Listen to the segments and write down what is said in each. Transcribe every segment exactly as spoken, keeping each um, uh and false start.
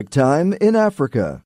Time in Africa.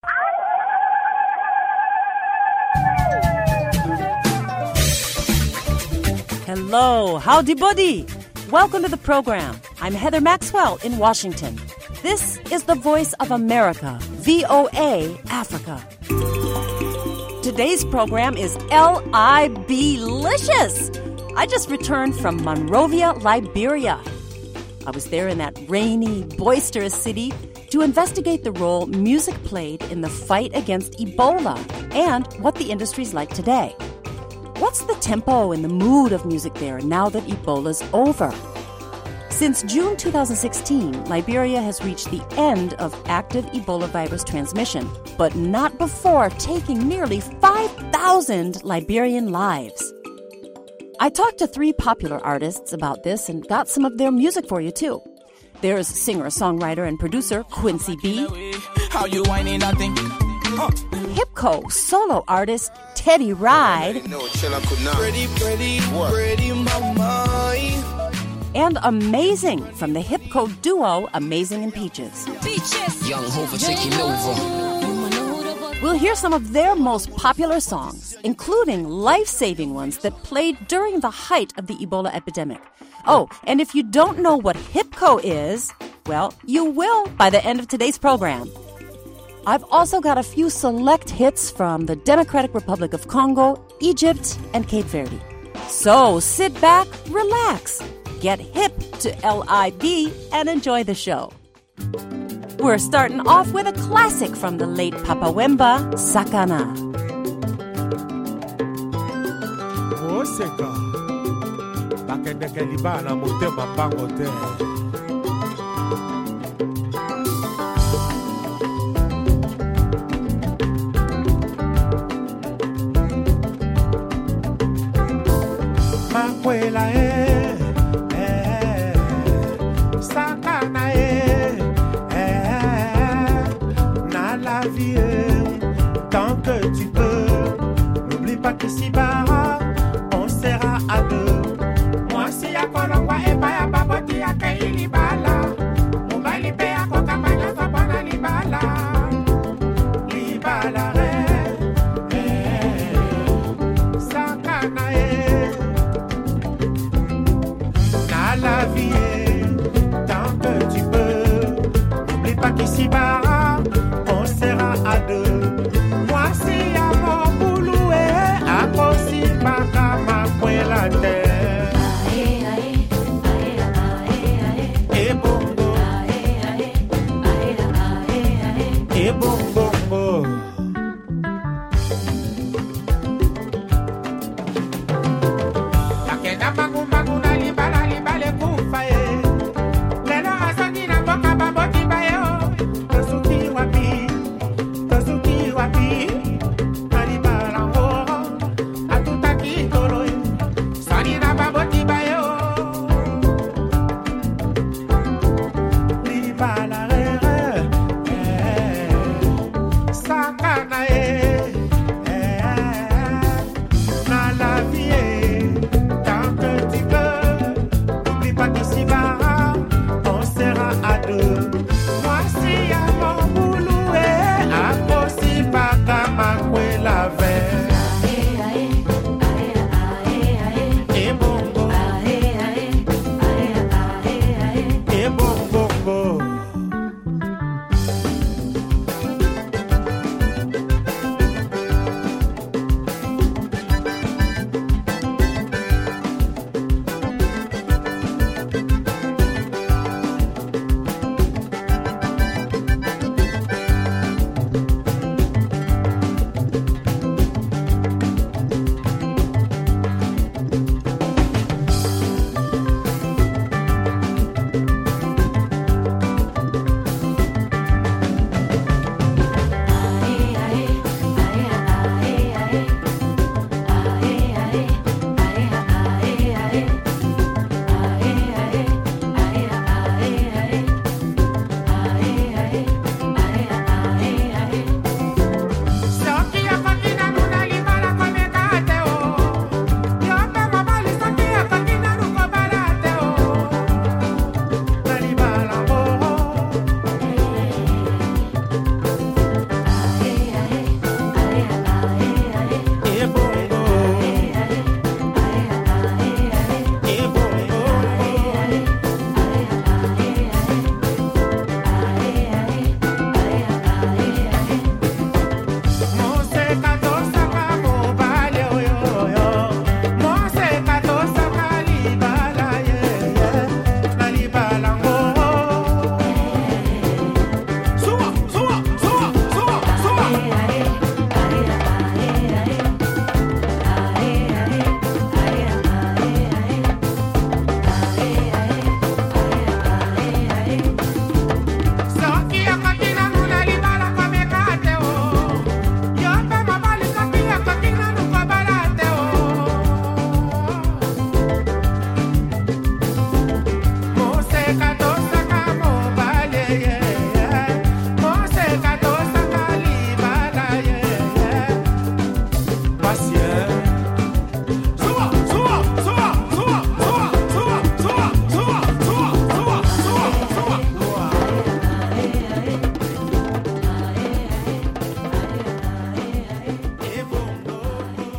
Hello, howdy buddy. Welcome to the program. I'm Heather Maxwell in Washington. This is the Voice of America, V O A Africa. Today's program is L I B-licious. I just returned from Monrovia, Liberia. I was there in that rainy, boisterous city to investigate the role music played in the fight against Ebola and what the industry's like today. What's the tempo and the mood of music there now that Ebola's over? Since June twenty sixteen, Liberia has reached the end of active Ebola virus transmission, but not before taking nearly five thousand Liberian lives. I talked to three popular artists about this and got some of their music for you, too. There's singer, songwriter, and producer Quincy B. How you whining nothing? Huh. Hipco solo artist Teddy Ride. Pretty, pretty, pretty mama. And Amazing from the Hipco duo Amazing and Peaches. Peaches. Young Hova taking over. We'll hear some of their most popular songs, including life-saving ones that played during the height of the Ebola epidemic. Oh, and if you don't know what Hipco is, well, you will by the end of today's program. I've also got a few select hits from the Democratic Republic of Congo, Egypt, and Cape Verde. So sit back, relax, get hip to L I B, and enjoy the show. We're starting off with a classic from the late Papa Wemba, Sakana. Oseka, bakende kelibana motema bangote. Makwela eh, eh, Sakana eh, eh, na la vie, tant que tu peux, n'oublie pas qu'ici-bas, on sera à deux. Moi si ya kolongwa e pa ya baboti ya kei libala, mobali pe ya kokamanya sabona libala, libala re, eh, Sakana eh. La vie, tant que tu peux, n'oublie pas qu'ici-bas, on sera à deux. Moi, si à mon boulot, à cause ma cama, point la terre. Et bongo, et bongo, bongo. La kenda mangu mangu na libala libale kufaye. Lelo asani na boka baboti bayo. Tosuki wapi, tosuki wapi. Malibala ho, atutaki toro. Sani na baboti bayo. Libala re re, eh, saka.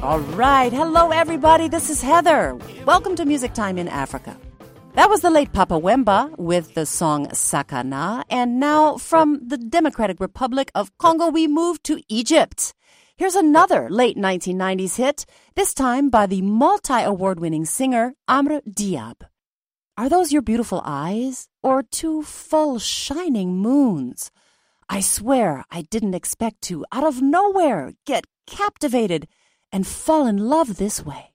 All right. Hello, everybody. This is Heather. Welcome to Music Time in Africa. That was the late Papa Wemba with the song Sakana. And now from the Democratic Republic of Congo, we move to Egypt. Here's another late nineteen nineties hit, this time by the multi-award-winning singer Amr Diab. Are those your beautiful eyes or two full shining moons? I swear I didn't expect to, out of nowhere, get captivated and fall in love this way.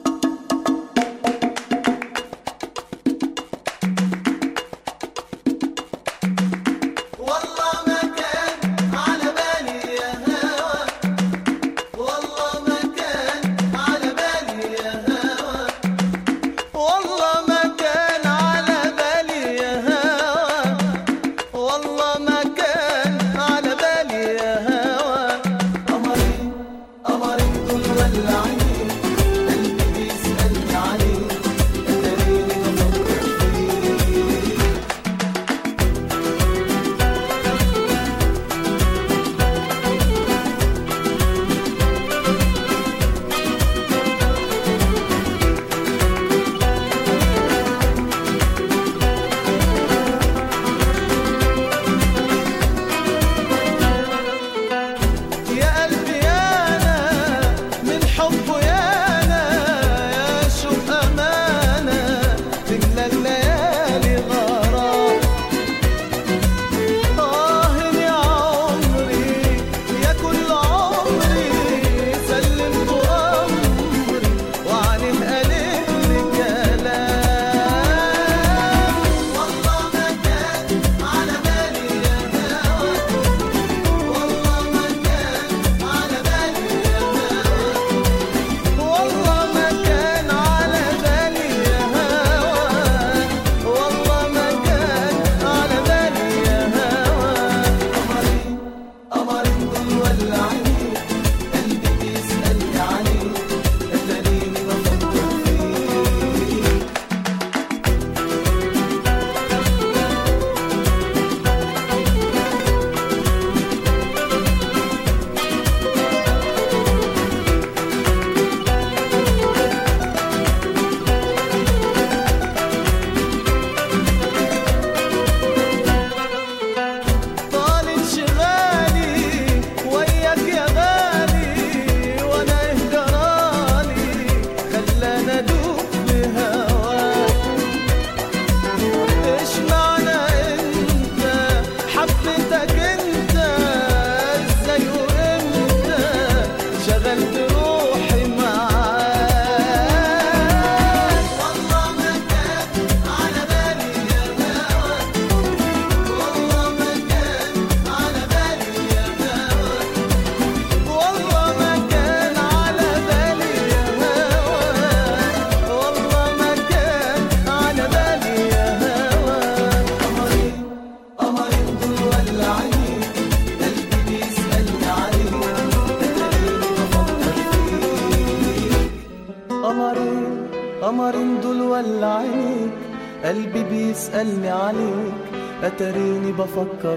قمرين دول ولا عينيك قلبي بيسألني عليك أتريني بفكر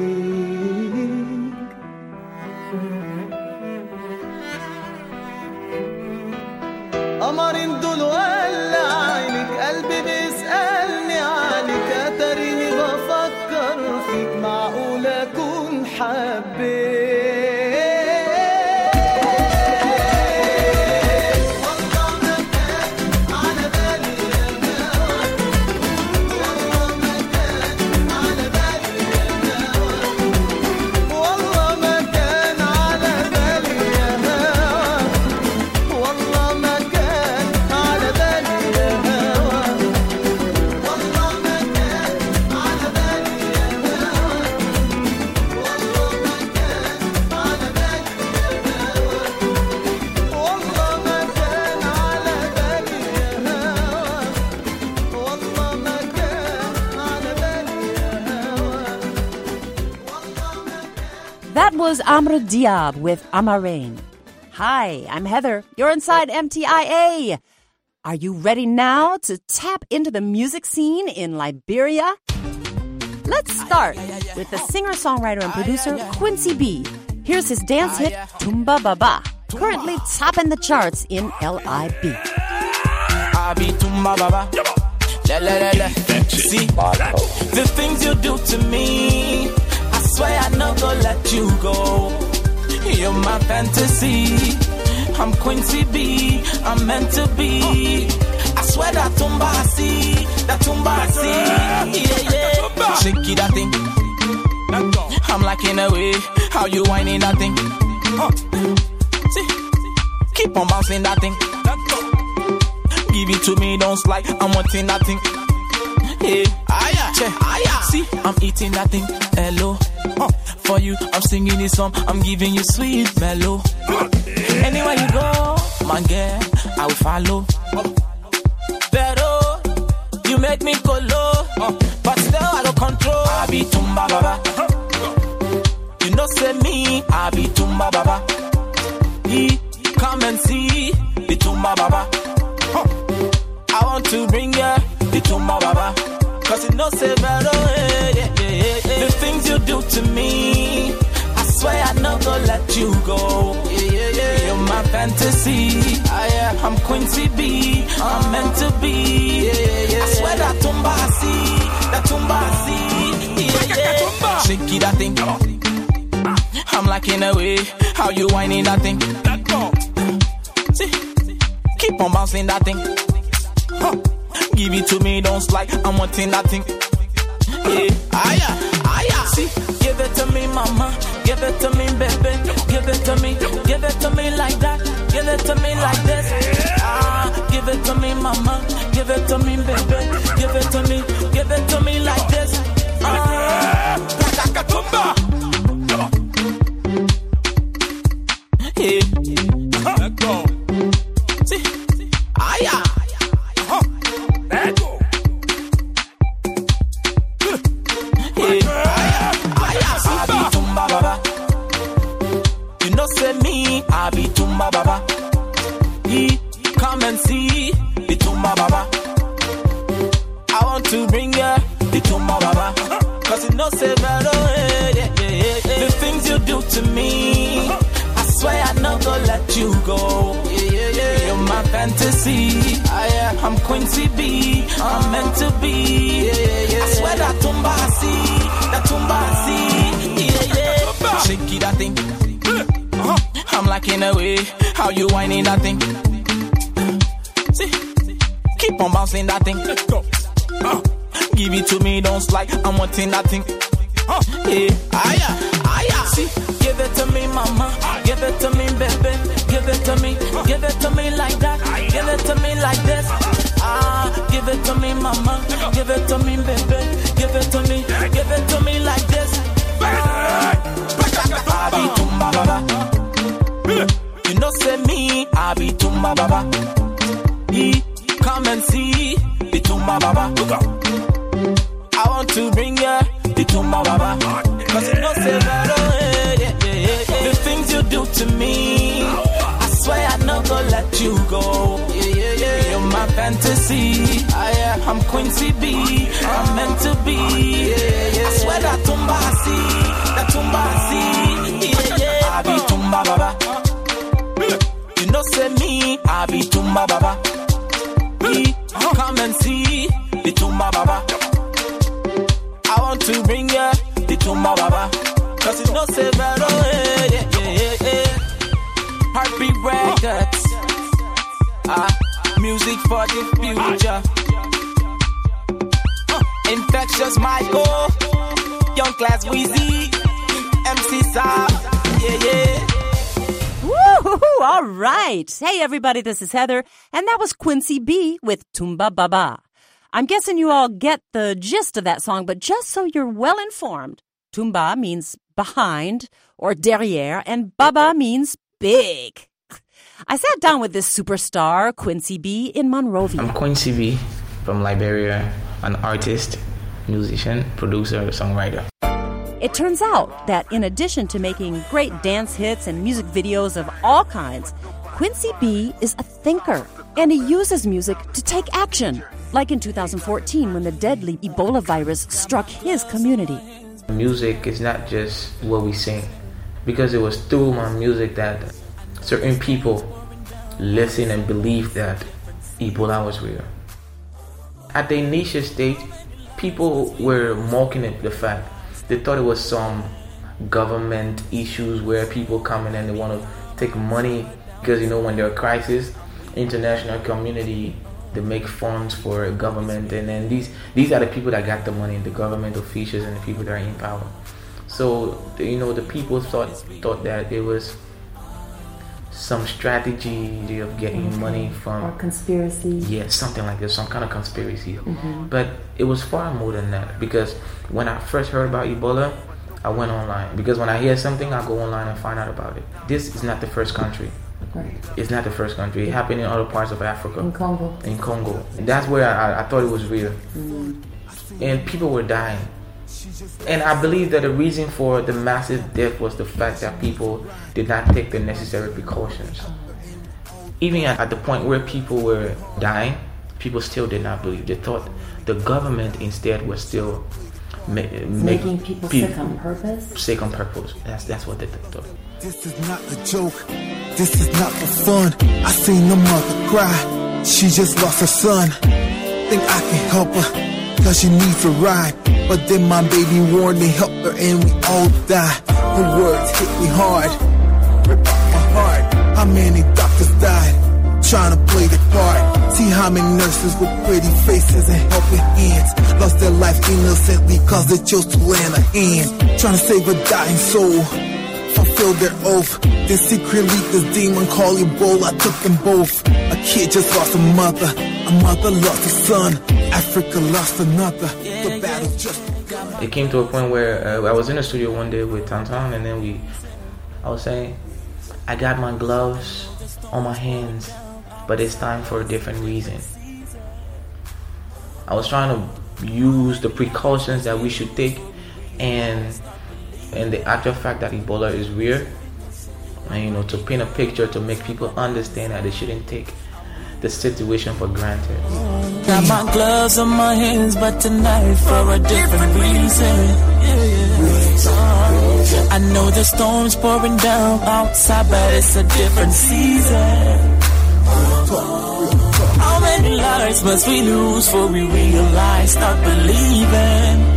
فيك قمرين دول ولا عينيك قلبي بيسألني عليك أتريني بفكر فيك معقول أكون حبيت That was Amr Diab with Amarain. Hi, I'm Heather. You're inside M T I A. Are you ready now to tap into the music scene in Liberia? Let's start with the singer-songwriter and producer Quincy B. Here's his dance hit, Tumba Baba. currently topping the charts in L I B. I be Tumba Baba. La, la, la, la. See, the things you do to me, I swear I no go let you go. You're my fantasy. I'm Quincy B. I'm meant to be. I swear that Tumba I see, that Tumba I see. Yeah, yeah. Shake it, that thing. I'm liking the way how you whining that thing. See, keep on bouncing that thing. Give it to me, don't slide. I'm wanting that thing. Hey, aya, che, aya. See, I'm eating that thing. Hello, for you, I'm singing this song. I'm giving you sweet mellow. Anywhere you go, my girl, I will follow. Pero you make me go low, but still I don't control. I be Tumba Baba. You know, say me, I be Tumba Baba. He come and see the Tumba Baba. I want to bring ya the Tumba Baba. Cause you know, say, better, yeah, yeah, yeah, yeah. The things you do to me, I swear I no go let you go. Yeah, yeah, yeah. You're my fantasy. I, uh, I'm Quincy B. I'm meant to be. Yeah, yeah, yeah. I swear that Tumba I see, that Tumba I see. Yeah, yeah. Shake it, that thing. I'm liking the way how you whining that thing. See, keep on bouncing that thing. Huh. Give it to me, don't slide. I'm wanting that thing. Yeah, aya, aya. See, give it to me, mama. Give it to me, baby. Give it to me, give it to me like that. Give it to me like this. Ah, give it to me, mama. Give it to me, baby. Give it to me, give it to me like this. Ah, yeah. Let go. See, aya. Let go. I be Tumba Baba. You know, say me, I be Tumba Baba. He come and see the Tumba Baba. I want to bring ya the Tumba Baba. Cause you know, say better, yeah, yeah, yeah, yeah. The things you do to me, I swear I no go let you go. Yeah, yeah, yeah. You're my fantasy. I, uh, I'm Quincy B. I'm meant to be. Yeah, yeah, yeah. I swear that Tumba I see, that Tumba I see. Yeah, yeah. Shake it, that thing. I'm liking the way how you whining that thing. See, keep on bouncing that thing. Give it to me, don't slide. I'm wanting that thing. Yeah, aya, aya. See, give it to me, mama. Give it to me, baby. Give it to me, give it to me like that. Give it to me like this. Ah, give it to me, mama. Give it to me, baby. Give it to me, give it to me like this. Ah, I be Tumba Baba. You know, say me, I be Tumba Baba. He come and see the Tumba Baba. I want to bring ya the Tumba Baba. Cause you know, say better, yeah, yeah, yeah, yeah. The things you do to me, I swear I no go let you go. Yeah, yeah, yeah. You're my fantasy. I, uh, I'm Quincy B. I'm meant to be. Yeah, yeah. I swear that Tumba I see, that Tumba I see. Yeah, yeah. I be Tumba Baba. You know, say me, I be Tumba Baba. He come and see the Tumba Baba. I want to bring ya the Tumba Baba. Cause you know, say better, yeah, yeah, yeah, yeah. Heartbeat Records. Ah, music for the future. Infectious Michael, Young Class Weezy, M C Saab, yeah, yeah. Woo-hoo-hoo, all right. Hey, everybody, this is Heather, and that was Quincy B with Tumba Baba. I'm guessing you all get the gist of that song, but just so you're well informed, Tumba means behind or derrière, and Baba means big. I sat down with this superstar, Quincy B, in Monrovia. I'm Quincy B from Liberia, an artist, musician, producer, songwriter. It turns out that in addition to making great dance hits and music videos of all kinds, Quincy B is a thinker, and he uses music to take action, like in two thousand fourteen when the deadly Ebola virus struck his community. Music is not just what we sing, because it was through my music that certain people listened and believed that Ebola was real. At the initial stage, people were mocking it, the fact. They thought it was some government issues where people come in and they want to take money because, you know, when there are crises, international community, they make funds for government, and then these these are the people that got the money, the government officials and the people that are in power. So, you know, the people thought thought that it was some strategy of getting okay. money from, or conspiracy. Yeah, something like this, some kind of conspiracy. Mm-hmm. But it was far more than that, because when I first heard about Ebola, I went online, because when I hear something, I go online and find out about it. This is not the first country. Right. It's not the first country. It happened in other parts of Africa. In Congo. In Congo. And that's where I, I thought it was real. Mm. And people were dying. And I believe that the reason for the massive death was the fact that people did not take the necessary precautions. Even at, at the point where people were dying, people still did not believe. They thought the government instead was still ma- making make people pe- sick on purpose. Sick on purpose. That's that's what they thought. This is not a joke. This is not for fun. I seen the mother cry. She just lost her son. Think I can help her, cause she needs a ride. But then my baby warned me, help her and we all die. Her words hit me hard, rip off my heart. How many doctors died trying to play their part? See how many nurses with pretty faces and helping hands lost their life innocently cause they chose to lend a hand. Trying to save a dying soul, fulfill their oath. Then secretly this demon called Ebola took them both. A kid just lost a mother, a mother lost a son, Africa lost another. The battle just begun. It came to a point where uh, I was in the studio one day with Tantan, and then we, I was saying, I got my gloves on my hands, but it's time for a different reason. I was trying to use the precautions that we should take, and and the actual fact that Ebola is real, and you know, to paint a picture to make people understand that they shouldn't take the situation for granted. Got my gloves on my hands, but tonight for a different reason. I know the storm's pouring down outside, but it's a different season. How many lives must we lose before we realize, start believing?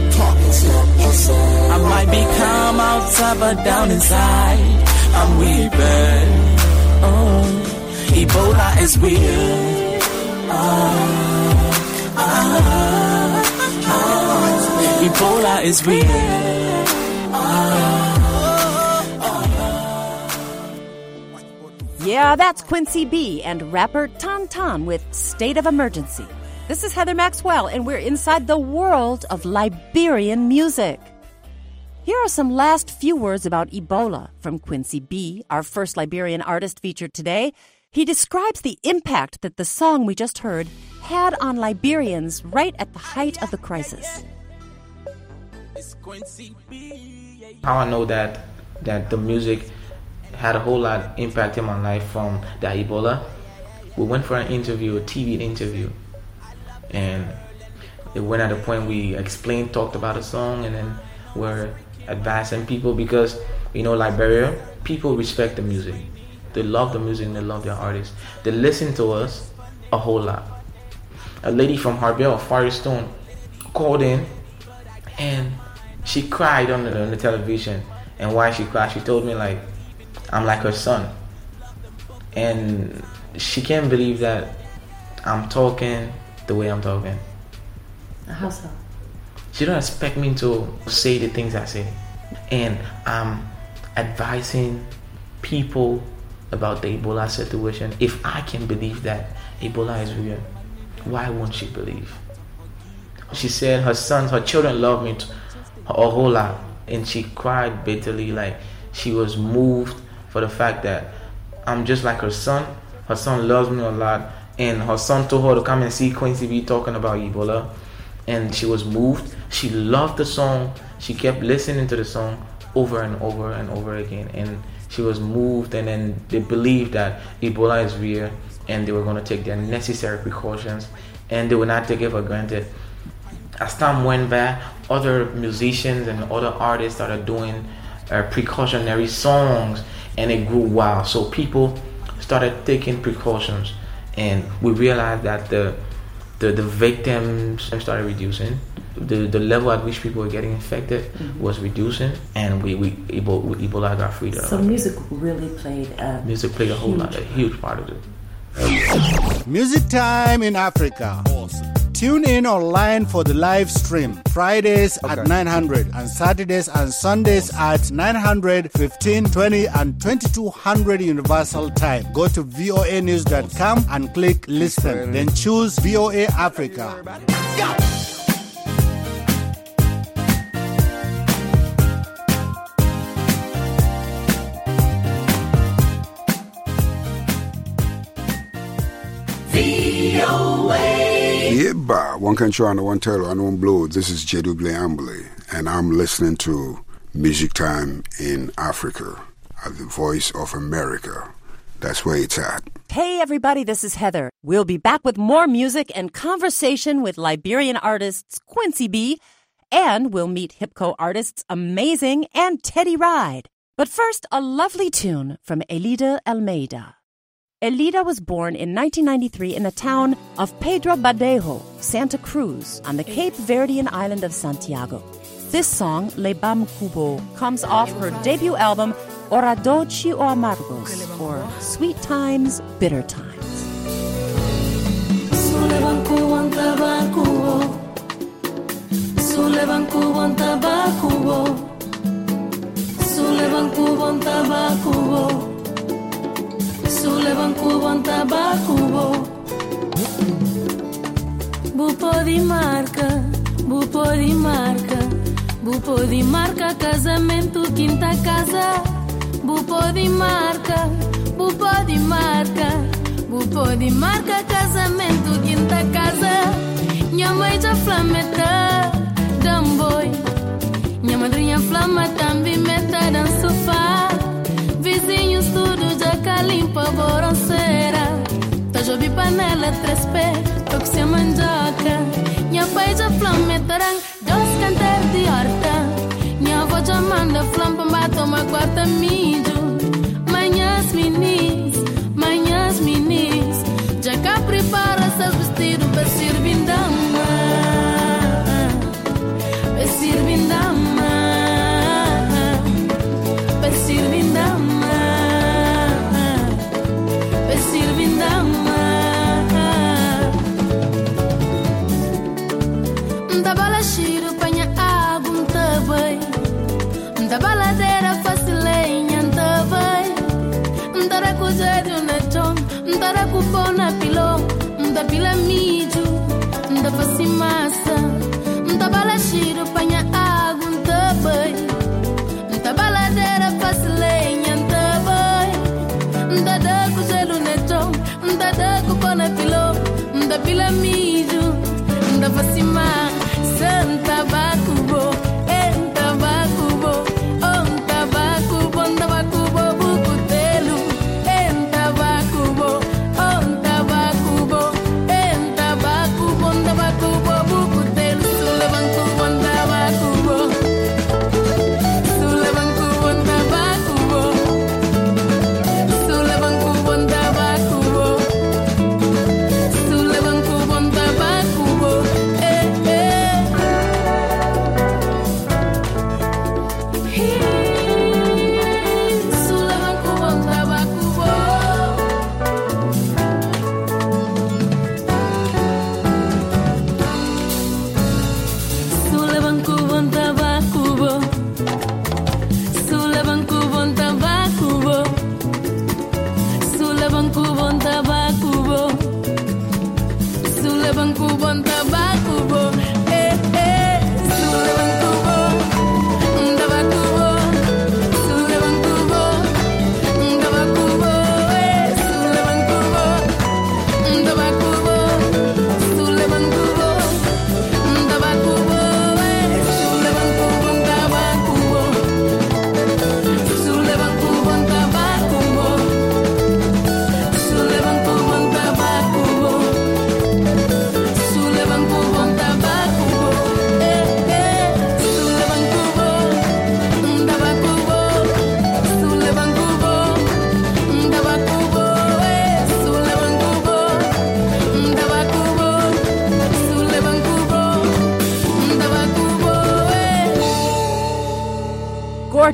I might be calm outside, but down inside I'm weeping. Oh, Ebola is real. Ah, ah, ah. Ebola is real. Ah, ah. Yeah, that's Quincy B and rapper Tan Tan with State of Emergency. This is Heather Maxwell, and we're inside the world of Liberian music. Here are some last few words about Ebola from Quincy B, our first Liberian artist featured today. He describes the impact that the song we just heard had on Liberians right at the height of the crisis. How I know that that the music had a whole lot impact in my life from the Ebola. We went for an interview, a T V interview. And it went at a point we explained, talked about a song, and then we're advising people because, you know, Liberia, people respect the music. They love the music and they love their artists. They listen to us a whole lot. A lady from Harbel, Firestone, called in and she cried on the, on the television. And why she cried, she told me, like, I'm like her son. And she can't believe that I'm talking the way I'm talking. How so? She don't expect me to say the things I say. And I'm advising people about the Ebola situation. If I can believe that Ebola is real, why won't she believe? She said her sons, her children love me a whole lot. And she cried bitterly, like she was moved for the fact that I'm just like her son. Her son loves me a lot. And her son told her to come and see Quincy B talking about Ebola. And she was moved. She loved the song. She kept listening to the song over and over and over again. And she was moved. And then they believed that Ebola is real. And they were going to take their necessary precautions. And they would not take it for granted. As time went by, other musicians and other artists started doing uh, precautionary songs, and it grew wild. So people started taking precautions, and we realized that the the, the victims started reducing. The the level at which people were getting infected mm-hmm. was reducing, and we we Ebola, Ebola got freed. So music really played a music played a whole huge lot, a huge part of it. Music Time in Africa. Awesome. Tune in online for the live stream Fridays okay. at nine hundred and Saturdays and Sundays at nine hundred, fifteen, twenty and twenty-two hundred Universal Time. Go to V O A news dot com and click listen. Then choose V O A Africa. Yeah. V O A. Yeah, bah. One country under one title, and one blow. This is J W Ambly, and I'm listening to Music Time in Africa at the Voice of America. That's where it's at. Hey, everybody, this is Heather. We'll be back with more music and conversation with Liberian artists Quincy B, and we'll meet Hipco artists Amazing and Teddy Ride. But first, a lovely tune from Elida Almeida. Elida was born in nineteen ninety-three in the town of Pedro Badejo, Santa Cruz, on the Cape Verdean island of Santiago. This song, Le Bam Cubo, comes off her debut album, Ora Dolci o Amargos, or Sweet Times, Bitter Times. Sulevan cubo en tabacubo, Sulevan cubo en tabacubo, Sulevan cubo en tabacubo. Sulevan cubo en tabacubo. Bupo di marca, bupo di marca, bupo di marca, casamento, quinta casa. Bupo di marca, bupo di marca, bupo di marca, casamento, quinta casa. Minha mãe já flameta, damboy. Minha madrinha flama também meta dan sofá. Vizinhos tudo já calimpa boronceira. Tá jobi panela três pé, toque se mandioca. Minha pai já flame tarang, dos cantar de horta. Minha avó já manda flam pra tomar quarta mídio. Manhãs minis, manhãs minis. Já cá prepara seus vestidos para servir dama, para servir dama, para servir dama. Da balacheiro panha água um tabei, da baladeira facilenha um tabei, da recuseiro na chão, da recupô na pilão, da pila mídio, da faci massa, da balacheiro panha água um tabei, da baladeira facilenha um tabei, da recupô na chão, da recupô na pilão, da pila mídio, da faci massa. Santa Bacubo, en Tabacubo, on Tabacubo, on Tabacubo, Bucutelu, en Tabacubo, on Tabacubo.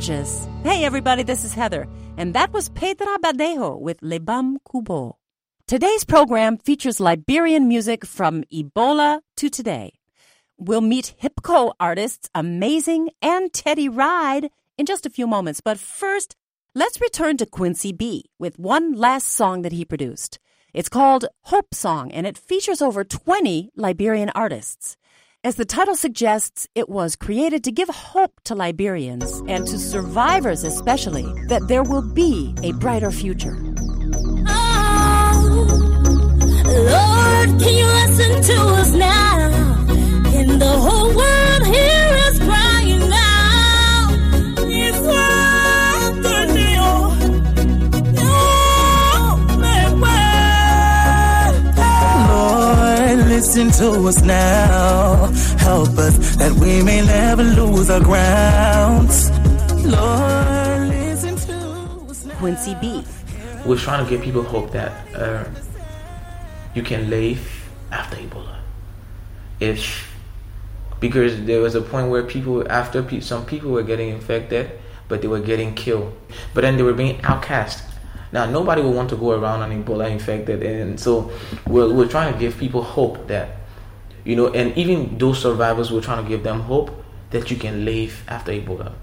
gorgeous. Hey, everybody, this is Heather, and that was Petra Badejo with Le Bam Kubo. Today's program features Liberian music from Ebola to today. We'll meet Hipco artists Amazing and Teddy Ride in just a few moments, but first, let's return to Quincy B with one last song that he produced. It's called Hope Song, and it features over twenty Liberian artists. As the title suggests, it was created to give hope to Liberians and to survivors especially that there will be a brighter future. Oh, Lord, can you listen to us now? In the whole world, hear us crying now. It's worth the deal. No, Lord, listen to us now. Help us that we may never lose our grounds. Lord, listen to us now. Quincy B. We're trying to give people hope that uh, you can live after Ebola. If because there was a point where people, after pe- some people were getting infected, but they were getting killed. But then they were being outcast. Now, nobody will want to go around on Ebola infected. And so we're, we're trying to give people hope that, you know, and even those survivors, we're trying to give them hope that you can live after Ebola.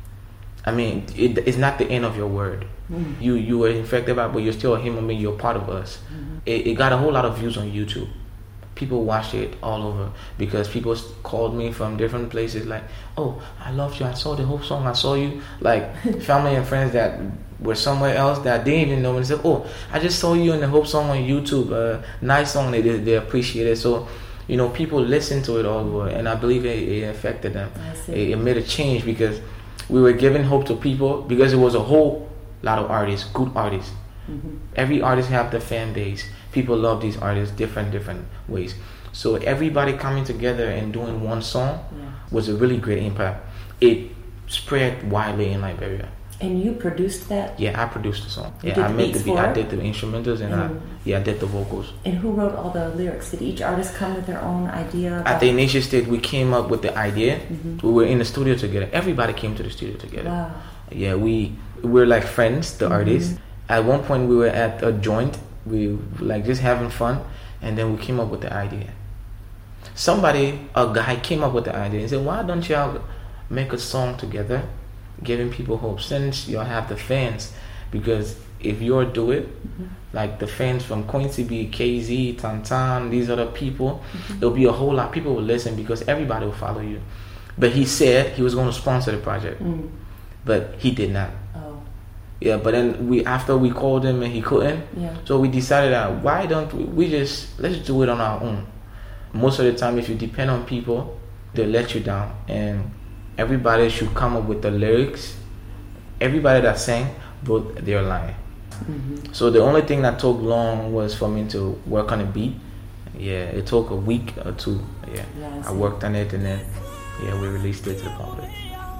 I mean, it, it's not the end of your word. Mm-hmm. You you were infected by, but you're still a human being. You're part of us. Mm-hmm. It, it got a whole lot of views on YouTube. People watched it all over because people called me from different places like, oh, I loved you. I saw the Hope Song. I saw you. Like family and friends that were somewhere else that didn't even know me. They said, oh, I just saw you in the Hope Song on YouTube. Uh, nice song. They they appreciate it. So, you know, people listened to it all over, and I believe it, it affected them. It, it made a change because we were giving hope to people because it was a whole lot of artists, good artists. Mm-hmm. Every artist have the fan base. People love these artists different, different ways. So everybody coming together and doing one song yeah. was a really great impact. It spread widely in Liberia. And you produced that? Yeah, I produced the song. You yeah, did I the made the beat. for I it? did the instrumentals and, and I yeah I did the vocals. And who wrote all the lyrics? Did each artist come with their own idea? At the initial stage, we came up with the idea. Mm-hmm. We were in the studio together. Everybody came to the studio together. Wow. Yeah, we we were like friends, the mm-hmm. artists. At one point, we were at a joint. We were like just having fun, and then we came up with the idea. Somebody, a guy, came up with the idea and said, "Why don't y'all make a song together, giving people hope? Since y'all have the fans, because if you do it, mm-hmm. like the fans from Quincy B, K Z, Tantan, these other people, mm-hmm. there'll be a whole lot. People will listen because everybody will follow you." But he said he was going to sponsor the project, mm. but he did not. Oh. Yeah, but then we after we called him and he couldn't, yeah. so we decided that why don't we, we just let's do it on our own. Most of the time, if you depend on people, they'll let you down, and everybody should come up with the lyrics. Everybody that sang wrote their line. Mm-hmm. So the only thing that took long was for me to work on a beat. Yeah, it took a week or two. Yeah, yeah I, I worked on it, and then yeah, we released it to the public.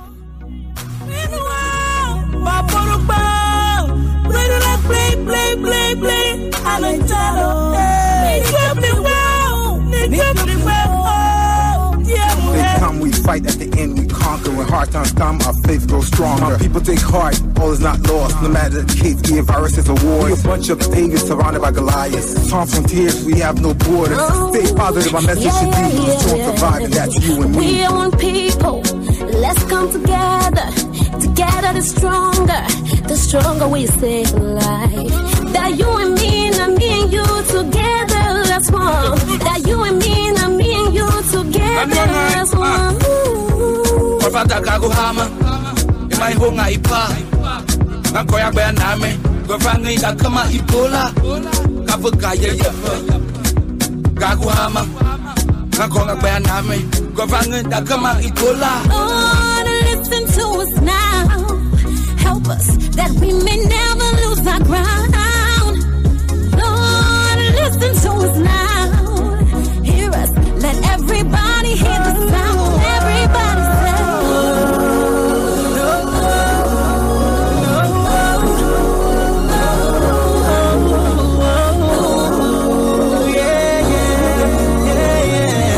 They come, we fight, at the end we conquer. When hard times come, our faith grows stronger. My people take heart, all is not lost. No matter the case, the viruses or wars. We a bunch of Davids surrounded by Goliaths. Torn frontiers, we have no borders. Stay positive, our message should be yeah, strong yeah, surviving, yeah. That's you and me. We are one people, let's come together. Together the stronger, the stronger we stay alive. That you and me, not me and you together, that's one. That you and me, not me and you together, that's one. Kwafata kaguhama, imai honga ipa. Nankoya baya name, kwafanga ida kama Ebola. Kafuka ye ye. Kaguhama, nankoya baya name, kwafanga ida kama Ebola. Oh, listen to us now. Help us that we may never lose our ground. Lord, listen to us now. Hear us. Let everybody hear the sound. Everybody say, oh, oh, oh, yeah, yeah,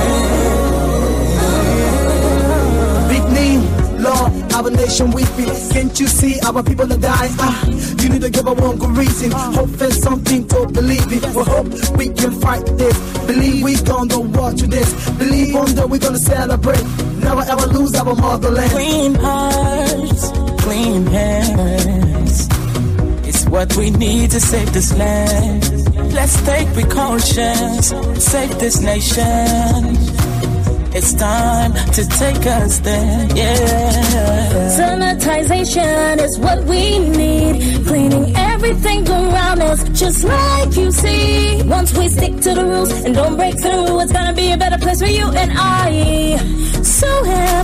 yeah, yeah. Big name, Lord, our nation we be. Can't you see our people are dying? Ah, you need to give a one good reason. Hope there's something to believe in. We hope we can fight this. Believe we gonna watch this. Believe one day we're gonna celebrate. Never ever lose our motherland. Clean hearts, clean hands. It's what we need to save this land. Let's take precautions, save this nation. It's time to take us there, yeah. Sanitization is what we need. Cleaning everything around us, just like you see. Once we stick to the rules and don't break through, it's gonna be a better place for you and I. So have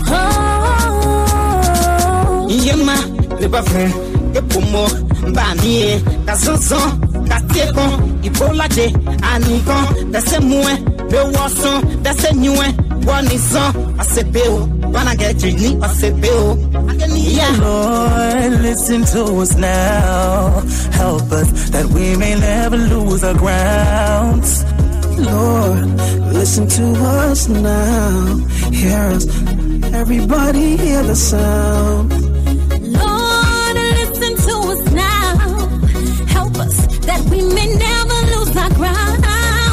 hope. Yema, le bafre, e pomo, banie, kazonzon, kateko, ibola de, anigon, dase mue, be wason, dase nyue. One is on, I say bill, when I get you, I say bill. Yeah. Lord, listen to us now. Help us that we may never lose our grounds. Lord, listen to us now. Hear us, everybody hear the sound. Lord, listen to us now. Help us that we may never lose our ground.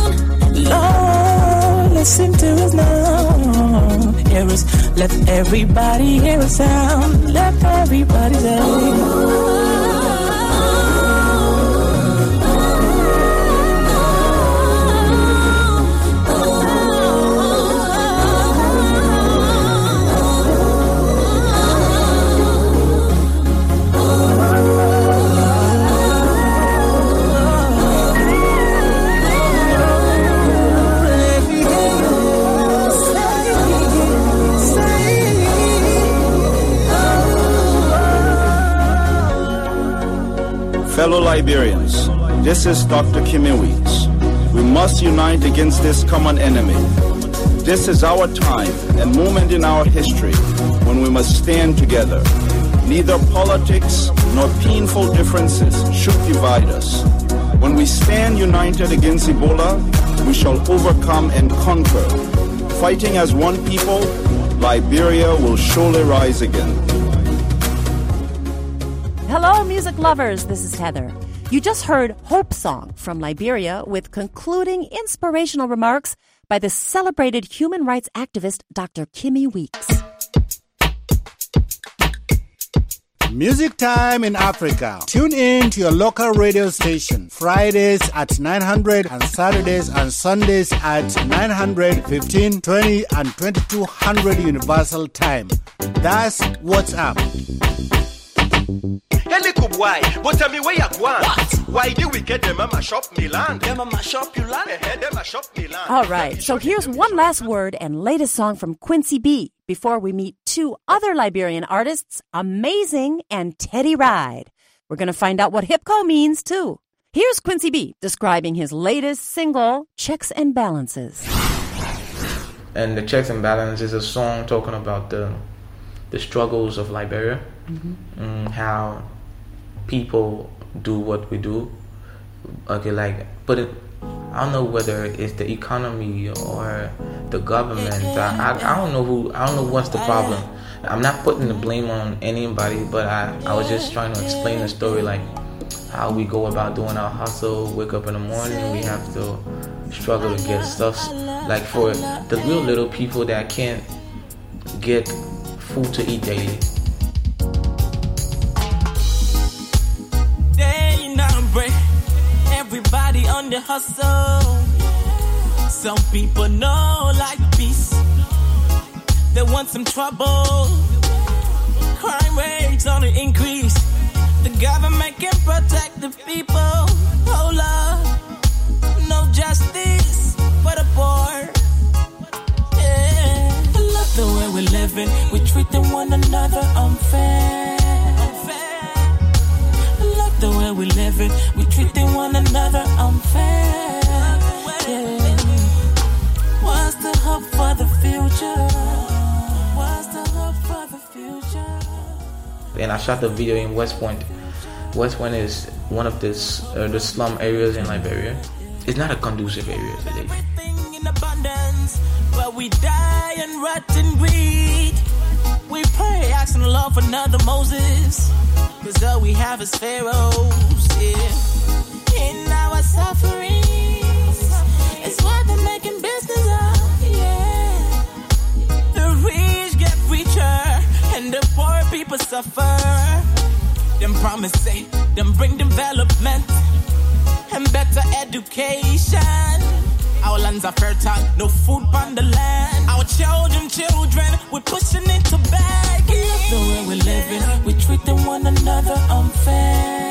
Lord, listen to us now. Hear us, let everybody hear a sound. Let everybody know. Fellow Liberians, this is Doctor Kimmy Weeks. We must unite against this common enemy. This is our time and moment in our history when we must stand together. Neither politics nor painful differences should divide us. When we stand united against Ebola, we shall overcome and conquer. Fighting as one people, Liberia will surely rise again. Hello, music lovers. This is Heather. You just heard Hope Song from Liberia with concluding inspirational remarks by the celebrated human rights activist Doctor Kimmy Weeks. Music time in Africa. Tune in to your local radio station. Fridays at nine hundred and Saturdays and Sundays at nine hundred, fifteen, twenty and twenty-two hundred Universal Time. That's what's up. Why? But tell me where you going? What? Why do we get them mama shop me land? Them mama shop you land? Them shop me land. All right, so here's one last word and latest song from Quincy B before we meet two other Liberian artists, Amazing and Teddy Ride. We're going to find out what hipco means, too. Here's Quincy B describing his latest single, Checks and Balances. And the Checks and Balances is a song talking about the the struggles of Liberia, mm-hmm. and how people do what we do. Okay, like, but it, I don't know whether it's the economy or the government. I, I, I don't know who. I don't know what's the problem. I'm not putting the blame on anybody, but I, I was just trying to explain the story, like how we go about doing our hustle. Wake up in the morning, we have to struggle to get stuff. Like for the real little people that can't get food to eat daily. Everybody on the hustle. Some people know like peace. They want some trouble. Crime rates on the increase. The government can protect the people. Oh Lord, no justice for the poor. Yeah. I love the way we're living. We're treating one another unfair. The way we live it, we treating one another unfair. Yeah. What's the hope for the future? What's the hope for the future? And I shot the video in West Point. West Point is one of the uh, the slum areas in Liberia. It's not a conducive area today. Everything in abundance, but we die and rot and greed. We pray, asking the Lord for another Moses. Cause all we have is pharaohs, yeah. In our sufferings, it's what they're making business of, yeah. The rich get richer, and the poor people suffer. Them promise say, them bring development and better education. Our lands are fertile, no food on the land. Our children, children, we're pushing into begging. Look the way we're living, we're treating one another unfair.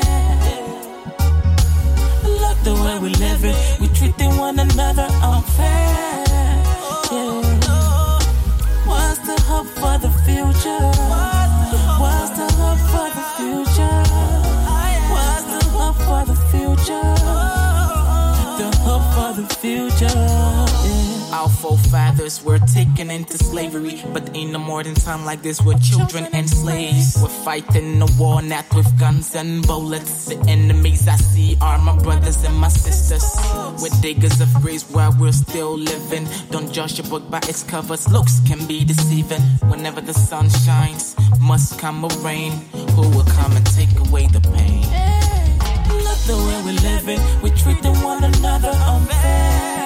Look the way we're living, we're treating one another unfair. Yeah. What's the hope for the future? What's the hope for the future? What's the hope for the future? The hope for the future, yeah. Our forefathers were taken into slavery, but ain't no more than time like this with children and slaves. We're fighting a war not with guns and bullets. The enemies I see are my brothers and my sisters. We're diggers of graves while we're still living. Don't judge a book by its covers, looks can be deceiving. Whenever the sun shines, must come a rain. Who will come and take away the pain? Look the way we're living, we're treating one another unfair.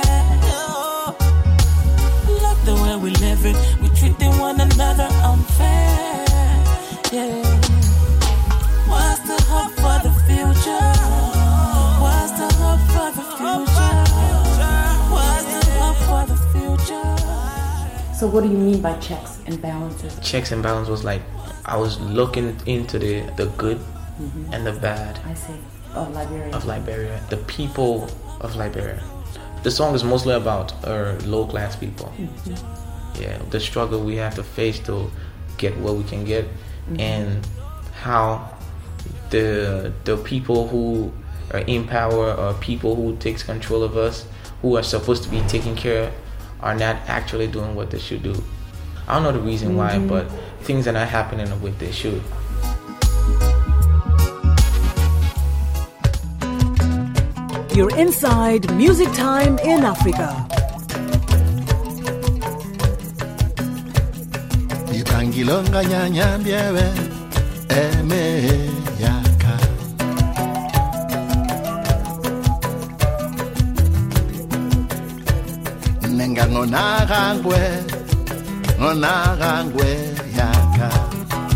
Look the way we're living, we're treating one another unfair. Yeah. What's the hope for the future? What's the hope for the future? What's the hope for the future? So what do you mean by checks and balances? Checks and balance was like, I was looking into the, the good mm-hmm. and the bad. I see. Of Liberia. Of Liberia. The people of Liberia. The song is mostly about our low class people. Mm-hmm. Yeah, the struggle we have to face to get what we can get, mm-hmm. and how the the people who are in power or people who takes control of us, who are supposed to be taking care, are not actually doing what they should do. I don't know the reason mm-hmm. why, but things are not happening the way they should. You're inside Music Time in Africa. Itangilonga nyanyambiewe eme yaka. Nenga ngonagangwe ngonagangwe yaka.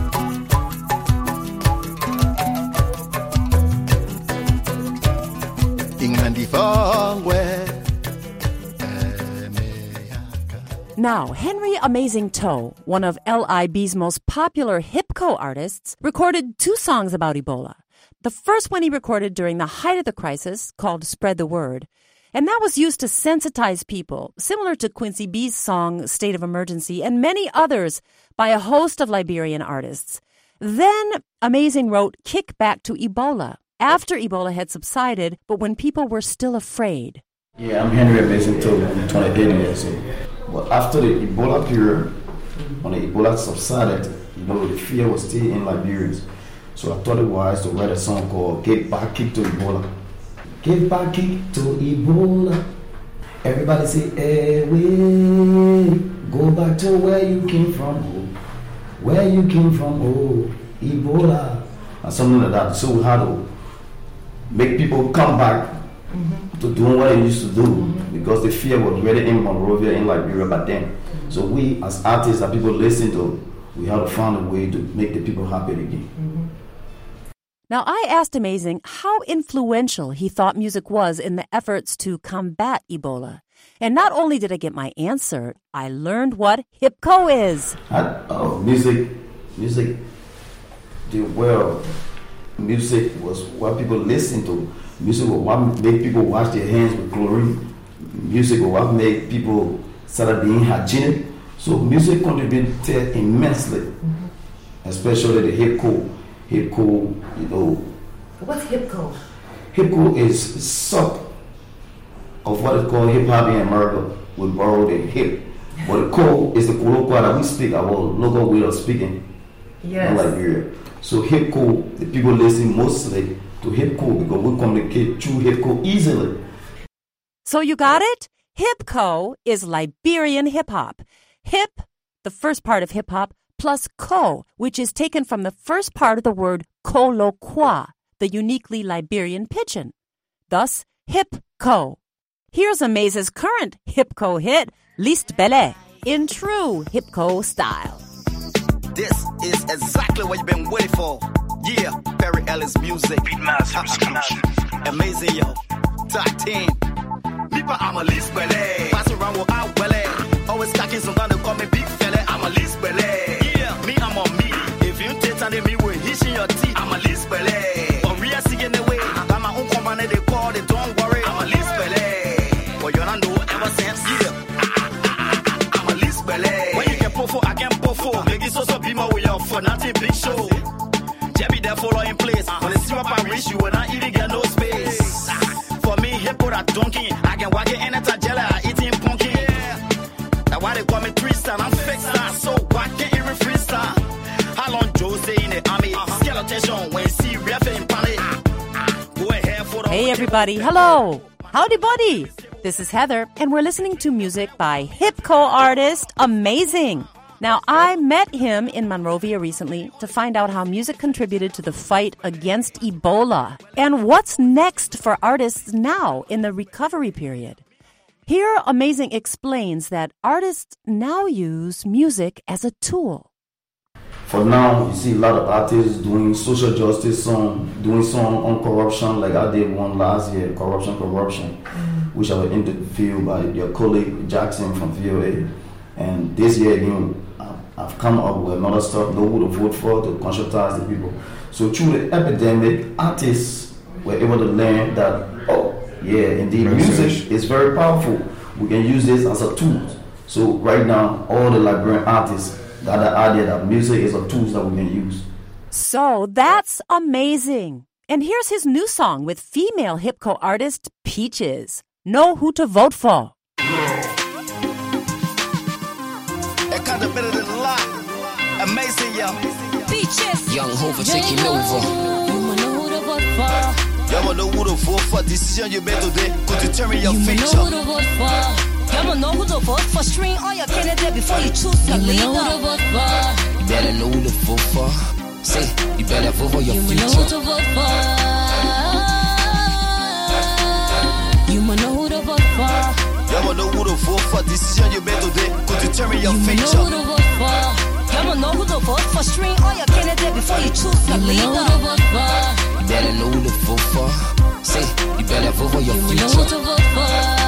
Now, Henry Amazing Toe, one of L I B's most popular hip-co artists, recorded two songs about Ebola. The first one he recorded during the height of the crisis, called Spread the Word, and that was used to sensitize people, similar to Quincy B's song State of Emergency and many others by a host of Liberian artists. Then Amazing wrote Kick Back to Ebola, after Ebola had subsided, but when people were still afraid. Yeah, I'm Henry Amazing Toe, I'm twenty-eight years old. But after the Ebola period, when the Ebola subsided, you know, the fear was still in Liberia. So I thought it wise to write a song called Get Back, Kick to Ebola. Get back, kick to Ebola. Everybody say, hey, way. Go back to where you came from, oh. Where you came from, oh, Ebola. And something like that. So we had to make people come back mm-hmm. to doing what they used to do, mm-hmm. because the fear was really in Monrovia, in Liberia back then. Mm-hmm. So we, as artists that people listen to, we had to find a way to make the people happy again. Mm-hmm. Now, I asked Amazing how influential he thought music was in the efforts to combat Ebola. And not only did I get my answer, I learned what hip-co is. I, oh, music, music did well. Music was what people listen to. Music was what made people wash their hands with chlorine. Music was what made people start being hygienic. So music contributed immensely, mm-hmm. especially the hip-co. Hip-co, you know. What's hip-co? Hip-co is sub of what is called hip-hop in America. We borrow the hip. But the co is the colloquial that we speak, our local way of speaking yes. in Liberia. So hip-co, the people listen mostly to hip-co because we communicate through hip-co easily. So you got it? Hip-co is Liberian hip-hop. Hip, the first part of hip-hop, plus ko, which is taken from the first part of the word kolokwa, the uniquely Liberian pidgin. Thus, hip-ko. Here's Amaze's current hip-ko hit, List Belle, in true hip-ko style. This is exactly what you've been waiting for. Yeah, Perry Ellis music. Beatmaster exclusive. Amazing, yo. Top ten. People, I'm a List Belle. Pass around without belly. Always cocking some to call me big fella. I'm a List Belle. Yeah, me, I'm on me. If you take time to me, we're hitching your teeth. I'm a List Belle. On real in the way. Got my own company, they call it, don't worry. I'm a List Belle. But you don't know ever since. Yeah. I'm a List Belle. When you can pull for, I can pull for. Make it so so be more with your for nothing big show. Jabby there follow in place. When they see up and reach you, will not even get no space. For me, hip or a donkey. I can walk it in a tajela, eating punky. That's why they call me three star. I'm fixed star, so why can't you free star? How long Joe say in the army? Skeleton when you see ref in panic. Go ahead for the. Hey everybody, hello. Howdy buddy. This is Heather, and we're listening to music by hip-ko artist Amazing. Now, I met him in Monrovia recently to find out how music contributed to the fight against Ebola and what's next for artists now in the recovery period. Here, Amazing explains that artists now use music as a tool. For now, you see a lot of artists doing social justice song, doing song on corruption, like I did one last year, Corruption, Corruption, mm. which I was interviewed by your colleague Jackson from V O A. And this year again, I've come up with another stuff, know who to vote for, to conscientize the people. So through the epidemic, artists were able to learn that, oh, yeah, indeed, music is very powerful. We can use this as a tool. So right now, all the Liberian artists got the idea that music is a tool that we can use. So that's Amazing. And here's his new song with female hip-ko artist Peaches. Know who to vote for. It kind of better than a lot. Amazing, yo. Peaches. Young Hova taking over. You wanna know who to vote for. Y'all know who to vote for. Decision you made today could determine your you future. You know who to vote for. Y'all know who to vote for. String all your candidate before you choose your you leader. You know who to vote for. You better know who to vote for. Say, you better vote for your you future. You know who to vote for. You know who to vote for. Y'all know who to vote for. Decision you made today could determine your you future. You know who to vote for. Y'all know who to vote for. String all your candidate before you choose your leader. You know who to vote for. You better know who to vote for. Say, you better vote for your you future. You know who to vote for.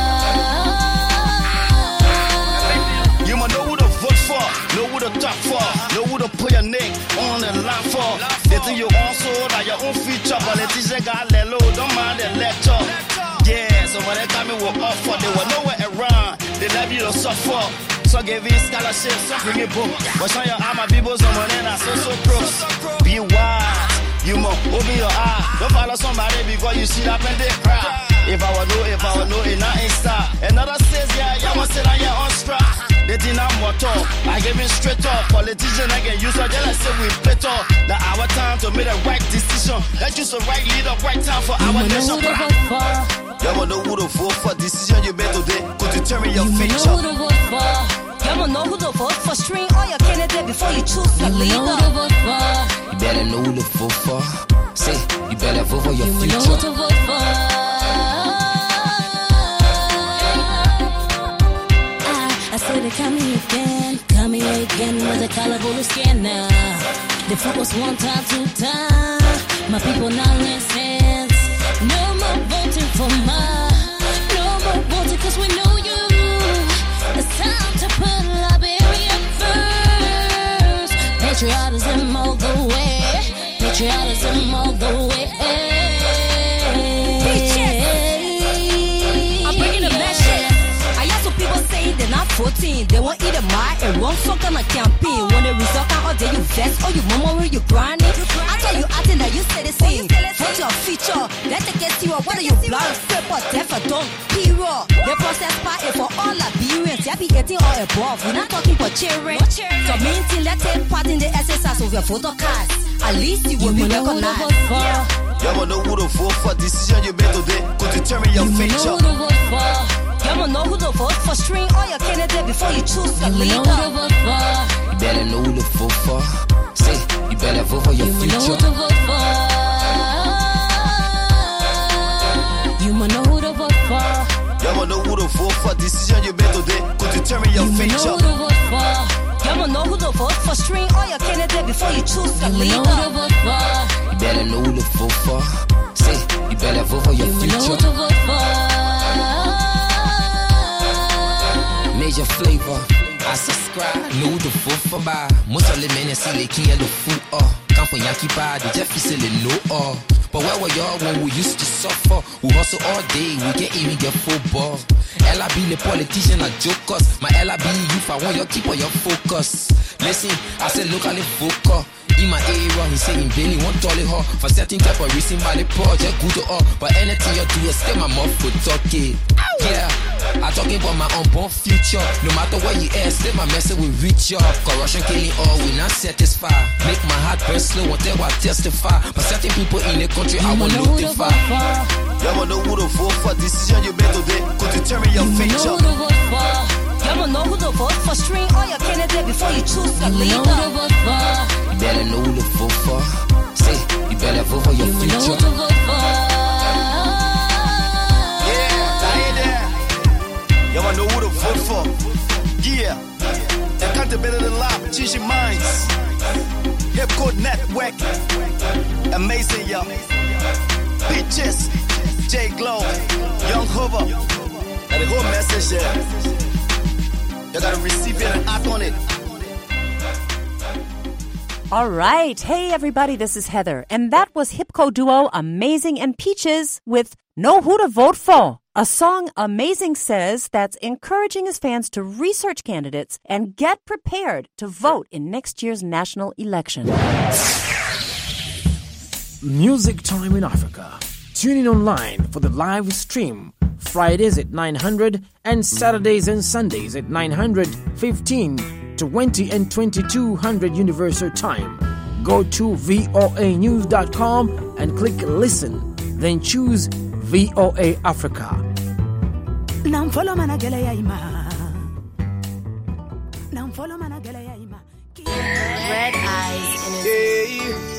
You might know who to vote for, know who to talk for, know who to put your neck on the line for. They think you own soul, like your own feature, but the teacher got let low, don't mind the lecture. Yeah, so when they come in with offer, they were nowhere around, they left you to suffer. So give you scholarships, so bring it book. But show your arm, my people, some money, and so so crooks. Be wise, you must open your eye. Don't follow somebody because you see that and they cry. If I would know, if I would know, it not in style. Another says, yeah, you must sit on your own strap. They did not motor. I gave it straight off. Politician, I can use her. Then I say we better. Now our time to make the right decision. Let's use the right leader, right time for our nation. Y'all know who to vote for. Decision you made today could determine your you future. Know who to vote for. Y'all know who to vote for. String all your candidate before you choose your you leader. Know who to vote for. You better know who to vote for. Say, you better vote for your you future. You know who to vote for. I said they come here again, come here again with a colorful skin now. The focus one time, two time. My people now listen. No more voting for my. No more voting cause we know you. It's time to put Liberia first. Patriotism all the way. Patriotism all the way. I'm bringing the message. I hear some people say they're not fourteen. They won't eat a mile and won't suck on a campaign. When the result come out, then you vex or you mama when you grinding. I tell you acting that you say the same. What's your feature? Let's take it serious. What are you blind? Paper, deaf or dumb? Period. The process part is for all Liberians. You be eighteen or above. We're not talking for children. So main thing, let's take part in the exercise of your photo cards. At least you will you be recognized. Y'all know who to vote for. Decision you made today could determine your you future. Know who to vote for. Y'all Y'all know who to vote for. String all your candidate before you choose a leader. You know who to vote for. You better know who to vote for. Say, you better vote for your you future. You know who to vote for. You must know who to vote for. Y'all know who to vote for. Decision you made today could determine your you future. You know who to vote for. Y'all know who to vote for. String all your candidate before you choose a leader. You know who to vote for. You better know who to vote for. Say, you better vote for your you future. You know who to vote for. Major flavor, I subscribe. Know the vote for by. Most of the men see they can't the food or come from Yankee bar, the Jeffy selling no or. But where were y'all when we used to suffer? We hustle all day, we can't even get football. L I B the politician are jokers. My L I B youth, I want you keep on your focus. Listen, I said locally vocal. In my area, he saying Billy won't tolerate her for certain type of reason by the project good to all. But anything you do, stay my mouth for talking. Yeah, I talking about my unborn future. No matter where you at, stay my message will reach you. Corruption killing all, we not satisfied. Make my heart burn slow until I testify. But certain people in the country, I will notify. Y'all know who to vote for. Decision you made today could determine your you future. Know who to vote for. Y'all know who to vote for. String all your candidate before you choose a leader. You know who to vote for. You better know who to vote for. Say, you better vote for your you future. You know who to vote for. Yeah, I ain't there. Y'all know who to vote for. Yeah. Accountability Lab, changing minds. Hip Code Network. Amazing, y'all. Bitches. J Glow. Young Hoover. And the whole message there. You gotta receive it and act on it. All right. Hey, everybody, this is Heather. And that was Hipco duo Amazing and Peaches with Know Who to Vote For. A song Amazing says that's encouraging his fans to research candidates and get prepared to vote in next year's national election. Music Time in Africa. Tune in online for the live stream. Fridays at nine hundred and Saturdays and Sundays at nine hundred, fifteen, twenty and twenty-two hundred Universal Time. Go to V O A news dot com and click listen. Then choose V O A Africa. Red eyes in his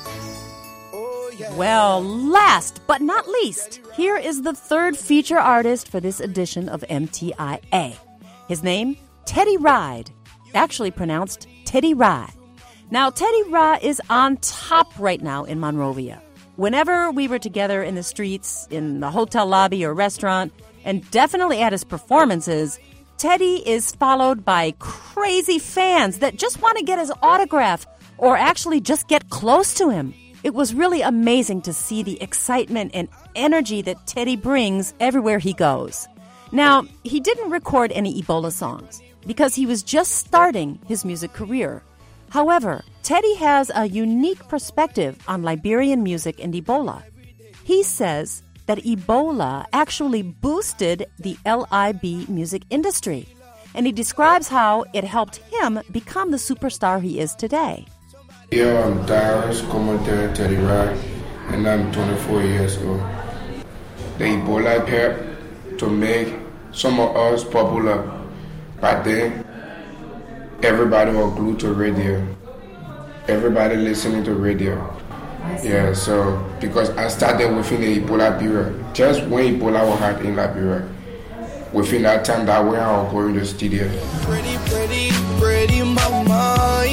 Well, last but not least, here is the third feature artist for this edition of M T I A. His name, Teddy Ride, actually pronounced Teddy Rye. Now, Teddy Rye is on top right now in Monrovia. Whenever we were together in the streets, in the hotel lobby or restaurant, and definitely at his performances, Teddy is followed by crazy fans that just want to get his autograph or actually just get close to him. It was really amazing to see the excitement and energy that Teddy brings everywhere he goes. Now, he didn't record any Ebola songs because he was just starting his music career. However, Teddy has a unique perspective on Liberian music and Ebola. He says that Ebola actually boosted the L I B music industry, and he describes how it helped him become the superstar he is today. Yeah, I'm Darius Commodore Teddy Rye, and I'm twenty-four years old. The Ebola helped to make some of us popular. Back then, everybody was glued to radio. Everybody listening to radio. Yeah, so because I started within the Ebola period, just when Ebola was hot in Liberia. Within that time, that way I was going to the studio. Pretty, pretty, pretty mama.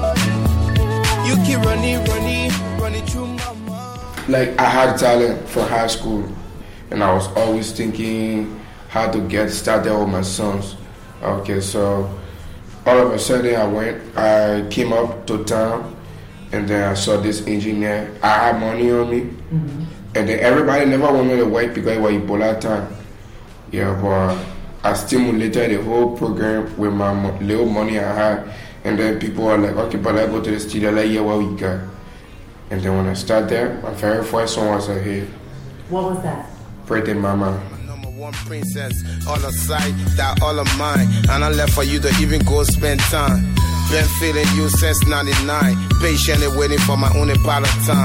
You keep running, running, running through my mind. Like, I had talent for high school, and I was always thinking how to get started with my songs. Okay, so all of a sudden I went, I came up to town, and then I saw this engineer. I had money on me, mm-hmm. and then everybody never wanted me to work because it was Ebola time. Yeah, but I stimulated the whole program with my mo- little money I had. And then people were like, okay, but I go to the studio, like, yeah, what we got? And then when I started there, my very first song was a hit. What was that? Pretty Mama. Number one princess, all of sight, that all of mine. And I left for you to even go spend time. Been feeling you since ninety-nine. Patiently waiting for my own part of time.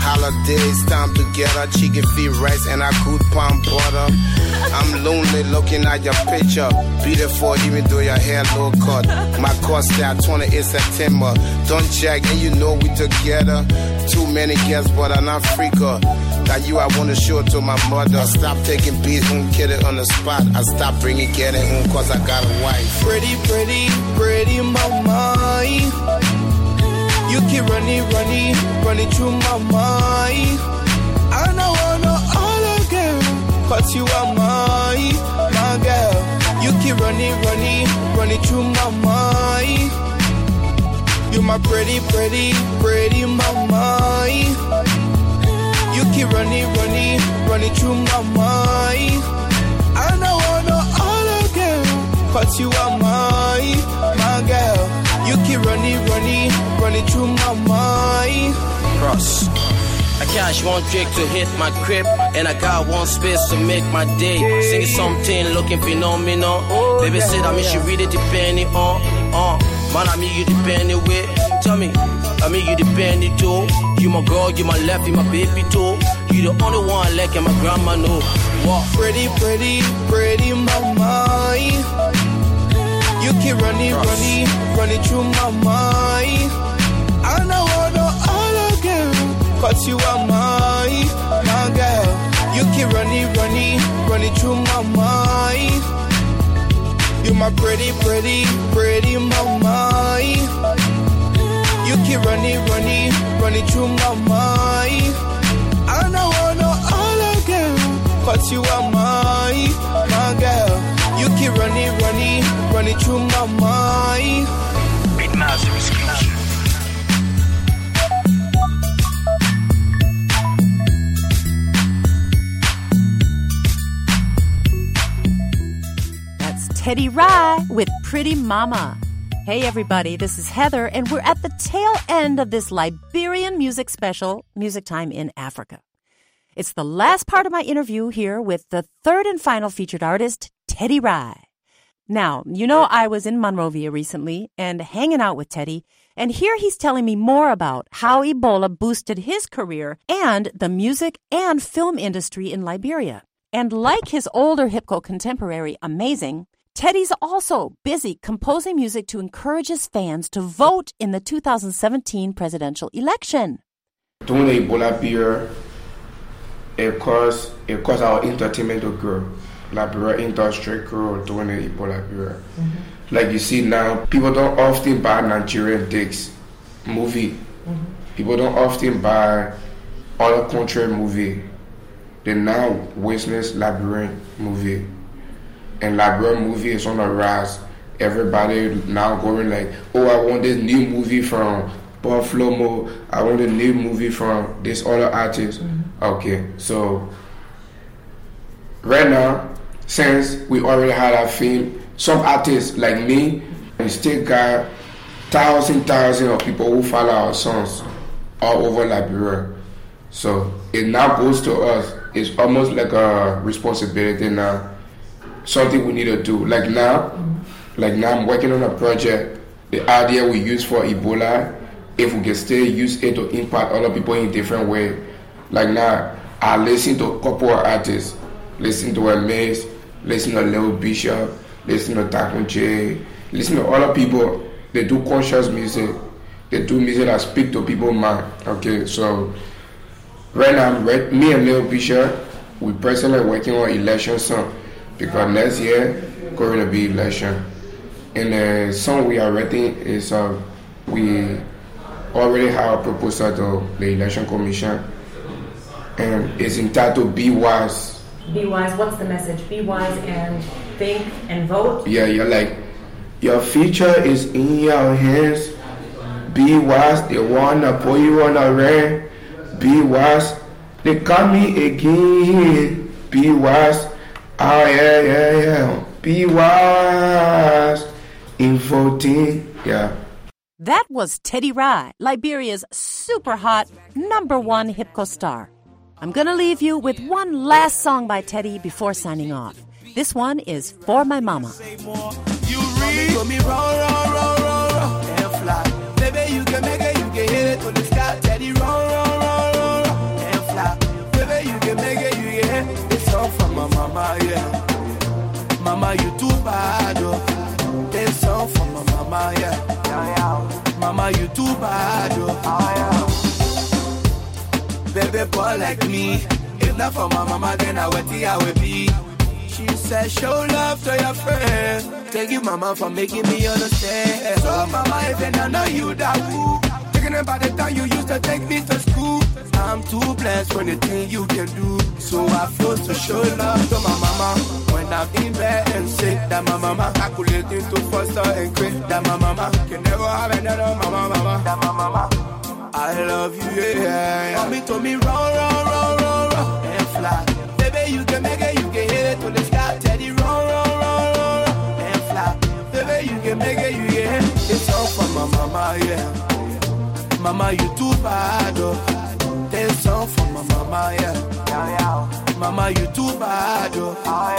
Holidays, time together, chicken feet, rice, and a good palm butter. I'm lonely looking at your picture. Beautiful, even though your hair low cut. My cost at twenty-eighth September. Don't check, and you know we together. Too many guests, but I'm not freaker. That you, I want to show to my mother. Stop taking beats and get it on the spot. I stop bringing getting home cause I got a wife. Pretty, pretty, pretty mama. You keep running, running, running through my mind. I know, I know all again, cause you are my, my girl. You keep running, running, running through my mind. You're my pretty, pretty, pretty mama. You keep running, running, running through my mind. I know, I know all again, cause you are my, my girl. You keep running, running, running through my mind. Cross. I cash one trick to hit my crib, and I got one space to make my day. Singing something looking phenomenal. Baby said I mean she really depending on, on. Man, I mean you depending with. Tell me, I mean you depending too. You my girl, you my left, you my baby too. You the only one I like and my grandma know. What? Pretty, pretty, pretty mama. You keep running, running, running through my mind. I know, I know all again, cause you are my, my girl. You keep running, running, running through my mind. You're my pretty, pretty, pretty mama. You keep running, running, running through my mind. I know, I know all again, cause you are my, my girl. You keep running, running, running through my mind. Beatmaster exclusive. That's Teddy Rai with Pretty Mama. Hey everybody, this is Heather, and we're at the tail end of this Liberian music special, Music Time in Africa. It's the last part of my interview here with the third and final featured artist, Teddy Rai. Now, you know I was in Monrovia recently and hanging out with Teddy, and here he's telling me more about how Ebola boosted his career and the music and film industry in Liberia. And like his older Hipco contemporary, Amazing, Teddy's also busy composing music to encourage his fans to vote in the two thousand seventeen presidential election. During the Ebola period, it caused, it caused our entertainment to grow. Liberia industry grew during the Ebola period. Mm-hmm. Like you see now, people don't often buy Nigerian discs movie. Mm-hmm. People don't often buy other country movie. They now witness Liberian movie. And Liberian movie is on the rise. Everybody now going like, oh, I want this new movie from Bob Flomo. I want a new movie from this other artist. Mm-hmm. Okay, so right now, since we already had our fame, some artists like me, we still got thousand, thousand of people who follow our songs all over Liberia. So it now goes to us. It's almost like a responsibility now. Something we need to do. Like now, mm-hmm. like now I'm working on a project. The idea we use for Ebola, if we can still use it to impact other people in a different way. Like now, I listen to a couple of artists. Listen to Amaze, listen to Lil Bishop, listen to Taco J, listen to other people. They do conscious music. They do music that speak to people's mind. Okay, so right now, right, me and Lil Bishop, we personally working on election song because next year going to be election. And the song we are writing is uh, we already have a proposal to the election commission, and it's entitled "Be Wise." Be wise. What's the message? Be wise and think and vote. Yeah, you're like, your future is in your hands. Be wise. They wanna put you on a rain. Be wise. They call me again. Be wise. Oh yeah, yeah, yeah. Be wise in voting. Yeah. That was Teddy Rai, Liberia's super hot number one Hipco star. I'm going to leave you with one last song by Teddy before signing off. This one is For My Mama. You read me roll, roll, roll, roll, roll, and fly. Baby, you can make it, you can hit it to the sky. Teddy, roll, roll, roll, roll, roll. mama, yeah. Mama, you too bad, oh. This song for my mama, yeah. Mama, you too bad, oh. Baby boy like me, if not for my mama, then I would I will be. She said, show love to your friends. Thank you, mama, for making me understand. So, mama, if you don't know you, that woo. Thinking about the time you used to take me to school. I'm too blessed for the thing you can do. So I feel to show love to my mama. When I'm in bed and sick, that my mama calculating to foster and quick. That my mama can never have another mama, mama. That my mama. I love you, yeah. Mommy told me run, run, run, run, run, and fly. Baby, you can make it, you can hit it to the sky. Teddy, run, run, run, run, run, and fly. Baby, you can make it, you can hit it. It's all for my mama, yeah. Mama, you too bad, oh. This song for my mama, yeah. Mama, you too bad, oh.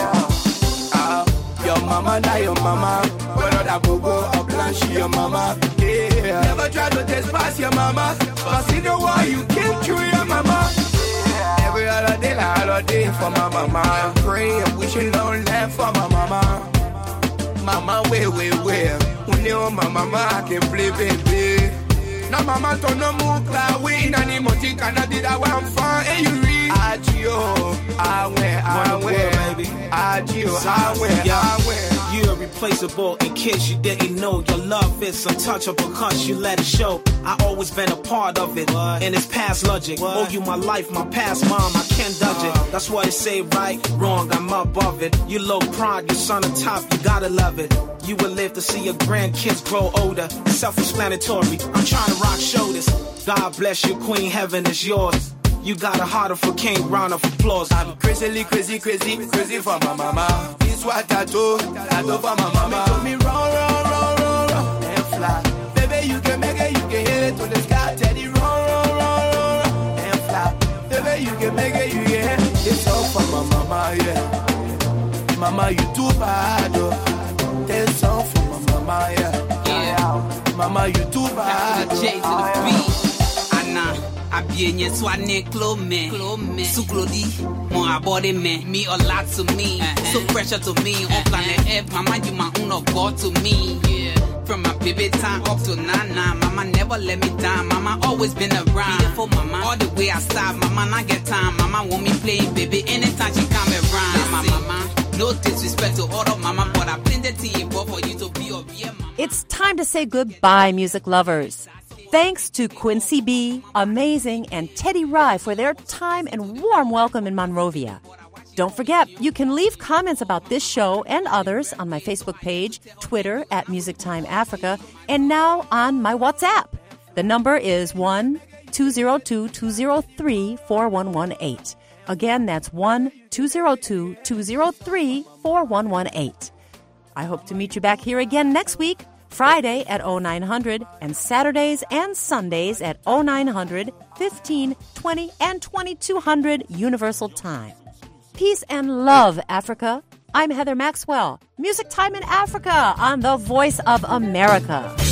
Uh, your mama, not your mama. Whether that go go or plan, she your mama. Yeah. Never try to test past your mama. Cause you know why you came through your mama. Yeah. Every other day, like holiday for my mama. I'm praying, wishing long life for my mama. Mama, wait, wait, wait. When you're my mama, I can play, baby. Now mama don't no move like we in any motive can I did that one fun and you read Agio, I went, I went, baby. Agio, I went, I went. You're irreplaceable in case you didn't know. Your love is untouchable cause you let it show. I always been a part of it, what? And it's past logic. What? Oh, you my life, my past mom, I can't dodge uh. it. That's why they say right, wrong, I'm above it. You low pride, your son on top, you gotta love it. You will live to see your grandkids grow older. Self-explanatory, I'm trying to rock shoulders. God bless you, Queen, heaven is yours. You got a heart for king, round of applause. I'm crazily, crazy, crazy, crazy for my mama. This what I do, I do for my mama. Told me run, run, run, run, run, and fly. Baby, you can make it, you can hit it to the sky. Teddy, run, run, run, run, run, and fly. Baby, you can make it, you can hit it. It's all for my mama, yeah. Mama, you too bad, oh. This song for my mama, yeah. Yeah. Mama, you too bad, oh. J to the beat. Anna. Abienye swane clome, suklodi, mon abode me, me a lot to me, so pressure to me, on planet F, mama you my own of God to me, yeah. From my baby time up to nana, mama never let me down, mama always been around, beautiful mama, all the way I start, mama not get time, mama want me playing baby, anytime she come around, mama, mama, no disrespect to all of mama, but I blend the tea involved for you to be of yeah, mama. It's time to say goodbye, music lovers. Thanks to Quincy B, Amazing, and Teddy Rye for their time and warm welcome in Monrovia. Don't forget, you can leave comments about this show and others on my Facebook page, Twitter at Music Time Africa, and now on my WhatsApp. The number is one two zero two, two zero three, four one one eight. Again, that's one two zero two, two zero three, four one one eight. I hope to meet you back here again next week. Friday at oh nine hundred and Saturdays and Sundays at oh nine hundred, fifteen, twenty, and twenty-two hundred Universal Time. Peace and love, Africa. I'm Heather Maxwell. Music Time in Africa on the Voice of America.